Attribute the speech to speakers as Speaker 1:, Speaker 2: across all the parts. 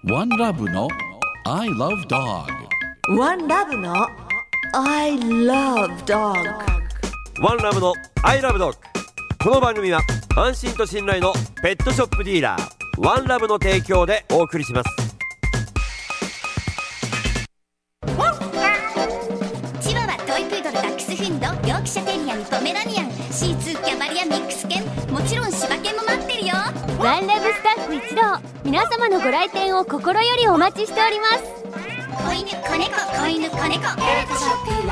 Speaker 1: One Love の I Love Dog。
Speaker 2: One Love の I Love Dog。
Speaker 3: One Love の I Love Dog。 この番組は安心と信頼のペットショップディーラーワンラブの提供でお送りします。
Speaker 4: チワワ、トイプードル、ダックスフンド、ヨークシャテリアン、ポメラニアン、シーツー、キャバリア、ミックス犬、もちろん柴犬も待ってるよ。
Speaker 5: ワンラブスタッフ一同、皆様のご来店を心よりお待ちしております。
Speaker 4: 子犬、子猫、子犬、子猫、ペットショップワン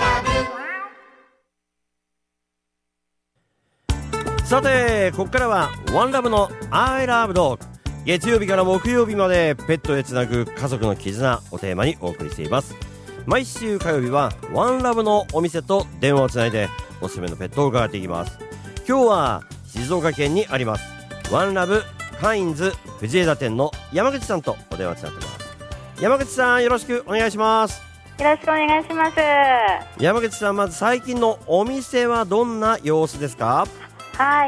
Speaker 4: ラブ。
Speaker 3: さてここからはワンラブの I Love Dog。 月曜日から木曜日までペットへつなぐ家族の絆をテーマにお送りしています。毎週火曜日はワンラブのお店と電話をつないでおすすめのペットを伺っていきます。今日は静岡県にありますワンラブカインズ藤枝店の山口さんとお電話つながっています。山口さん、よろしくお願いします。
Speaker 6: よろしくお願いします。
Speaker 3: 山口さん、まず最近のお店はどんな様子ですか？
Speaker 6: はい、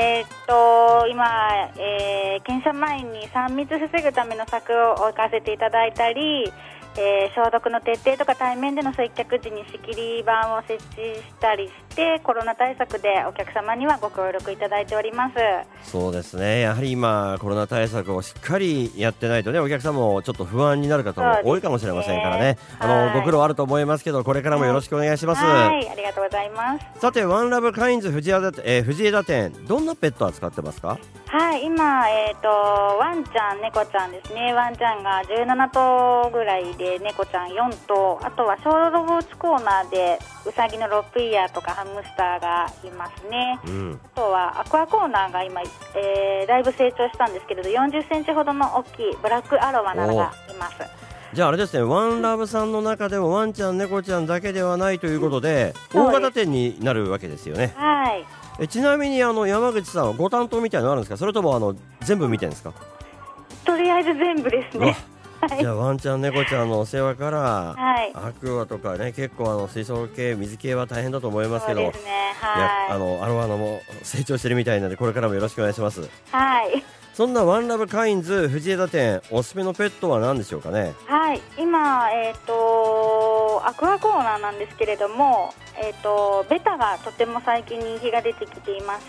Speaker 6: 今、検査前に3密防ぐための策を置かせていただいたり、消毒の徹底とか対面での接客時に仕切り板を設置したりしてコロナ対策でお客様にはご協力いただいております。
Speaker 3: そうですね、やはり今コロナ対策をしっかりやってないとね、お客様もちょっと不安になる方も多いかもしれませんからね、ご苦労あると思いますけど、これからもよろしくお願いします。
Speaker 6: はい、ありがとうございます。
Speaker 3: さてワンラブカインズ藤枝店、どんなペット扱ってますか？
Speaker 6: はい、今、ワンちゃん、猫ちゃんですね。ワンちゃんが17頭ぐらいで、猫ちゃん4頭、あとは小動物コーナーでウサギのロップイヤーとかハムスターがいますね。あとはアクアコーナーが今、だいぶ成長したんですけれど、40センチほどの大きいブラックアロワなどがいます。
Speaker 3: じゃああれですね、ワンラブさんの中でもワンちゃん猫ちゃんだけではないということで、大型店になるわけですよね。
Speaker 6: はい。
Speaker 3: ちなみに山口さんはご担当みたいなのあるんですか？それとも全部見てるんですか？
Speaker 6: とりあえず全部ですね。
Speaker 3: じゃあワンちゃん猫ちゃんのお世話から、
Speaker 6: はい、
Speaker 3: アクアとかね、結構水槽系水系は大変だと思いますけど、
Speaker 6: そうですね、はい、
Speaker 3: アロワナも成長してるみたいなので、これからもよろしくお願いします。
Speaker 6: はい。
Speaker 3: そんなワンラブカインズ藤枝店、おすすめのペットは何でしょうかね？
Speaker 6: はい、今、アクアコーナーなんですけれども、ベタがとても最近人気が出てきていまして、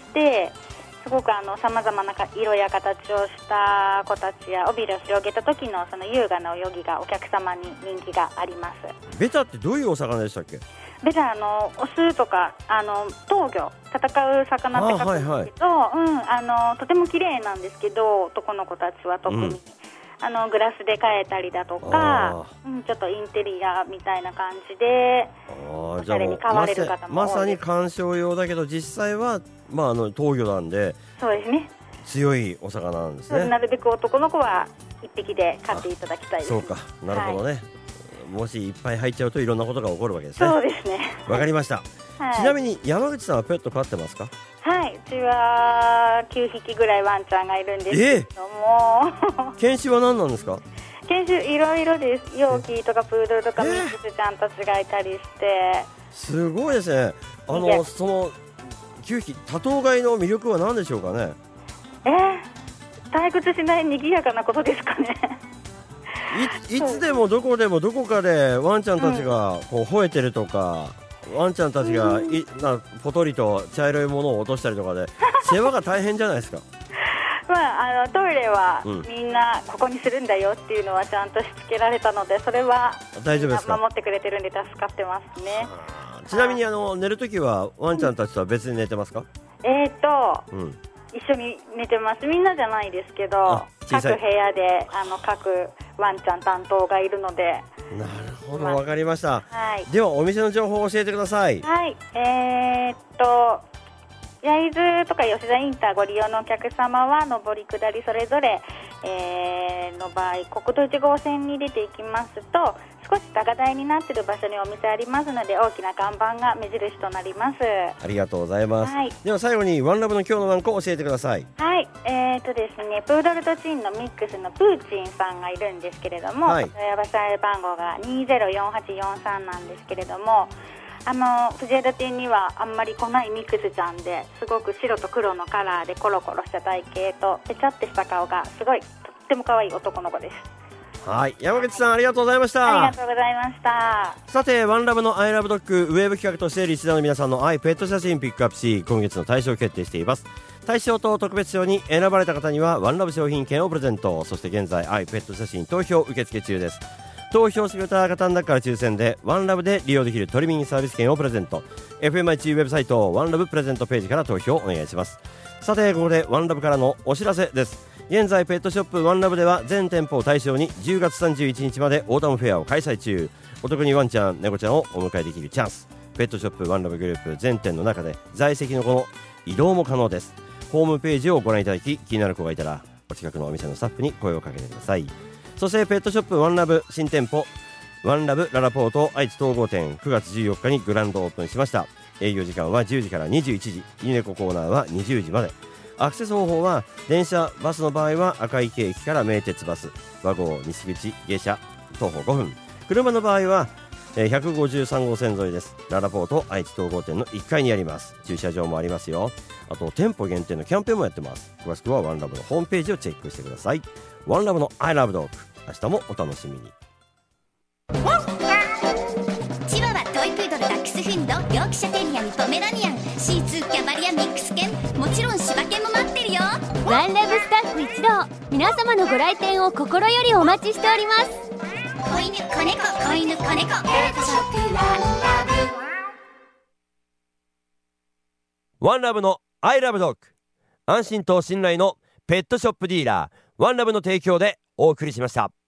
Speaker 6: すごくさまざまな色や形をした子たちや尾びれを広げた時のその優雅な泳ぎがお客様に人気があります。
Speaker 3: ベタってどういうお魚でしたっけ？
Speaker 6: ベタオスとか闘魚、戦う魚って書くんですけど、とても綺麗なんですけど、男の子たちは特に、グラスで飼えたりだとか、ちょっとインテリアみたいな感じでおしゃれに飼われる方も多いです。
Speaker 3: まさに観賞用だけど実際は、闘魚なんで、
Speaker 6: そうですね、
Speaker 3: 強いお魚なんですね。
Speaker 6: なるべく男の子は1匹で飼っていただきたいです。
Speaker 3: そうか、なるほどね、はい、もしいっぱい入っちゃうといろんなことが起こるわけですね。
Speaker 6: そうですね、
Speaker 3: わかりました、
Speaker 6: はい、
Speaker 3: ちなみに山口さんはペット飼ってますか？
Speaker 6: はい、うちは9匹ぐらいワンちゃんがいるんですけども、
Speaker 3: 犬種は何なんですか？
Speaker 6: 犬種いろいろです。ヨーキーとかプードルとかミックスちゃんたちがいたりして、
Speaker 3: すごいですね。その9匹多頭飼いの魅力は何でしょうかね？
Speaker 6: 退屈しない賑やかなことですかね。
Speaker 3: いつでもどこでもどこかでワンちゃんたちがこう吠えてるとか、ワンちゃんたちがポトリと茶色いものを落としたりとかで世話が大変じゃないですか？
Speaker 6: トイレはみんなここにするんだよっていうのはちゃんとしつけられたので、それは
Speaker 3: 大丈夫ですか？
Speaker 6: 守ってくれてるんで助かってますね。
Speaker 3: ちなみに寝るときはワンちゃんたちとは別に寝てますか？
Speaker 6: 一緒に寝てます。みんなじゃないですけど、各部屋で各ワンちゃん担当がいるので。
Speaker 3: なるほど、わかりました、
Speaker 6: はい、
Speaker 3: ではお店の情報を教えてください。
Speaker 6: はい、焼津とか吉田インターご利用のお客様は上り下りそれぞれ、の場合国道1号線に出ていきますと、少し高台になっている場所にお店ありますので、大きな看板が目印となります。
Speaker 3: ありがとうございます、
Speaker 6: はい、
Speaker 3: では最後にワンラブの今日のワンコを教えてください。
Speaker 6: はい、ですね、プードルとチンのミックスのプーチンさんがいるんですけれども、問い合わせ番号が204843なんですけれども、藤枝店にはあんまり来ないミックスちゃんで、すごく白と黒のカラーでコロコロした体型とぺちゃってした顔がすごいっても可愛い男の子です。
Speaker 3: はい、山口さんありがとうございました。
Speaker 6: ありがとうございました。
Speaker 3: さて、ワンラブのアイラブドッグウェブ企画としてリスナーの皆さんの愛ペット写真ピックアップし、今月の大賞を決定しています。大賞と特別賞に選ばれた方にはワンラブ商品券をプレゼント。そして現在愛ペット写真投票受付中です。投票してくれた方の中から抽選でワンラブで利用できるトリミングサービス券をプレゼント。 FMIC ウェブサイトワンラブプレゼントページから投票お願いします。さて、ここでワンラブからのお知らせです。現在ペットショップワンラブでは全店舗を対象に10月31日までオータムフェアを開催中。お得にワンちゃん猫ちゃんをお迎えできるチャンス。ペットショップワンラブグループ全店の中で在籍の子の移動も可能です。ホームページをご覧いただき、気になる子がいたらお近くのお店のスタッフに声をかけてください。そしてペットショップワンラブ新店舗ワンラブララポート愛知統合店9月14日にグランドオープンしました。営業時間は10時から21時、犬猫コーナーは20時まで。アクセス方法は電車バスの場合は赤池駅から名鉄バス和合西口下車徒歩5分、車の場合は153号線沿いです。ララポート愛知統合店の1階にあります。駐車場もありますよ。あと店舗限定のキャンペーンもやってます。詳しくはワンラブのホームページをチェックしてください。ワンラブの I love dog、 明日もお楽しみに。
Speaker 4: チワワ、トイプードル、ダックスフンド、ヨークシャテリアにポメラニアン、シーツー、キャバリア、ミックス犬、もちろん柴犬も待ってるよ。
Speaker 5: ワンラブスタッフ一同、皆様のご来店を心よりお待ちしております。
Speaker 4: 子犬、子猫、子犬、子猫、ペットショップワンラブ。
Speaker 3: ワンラブの I love dog、 安心と信頼のペットショップディーラーワンラブの提供でお送りしました。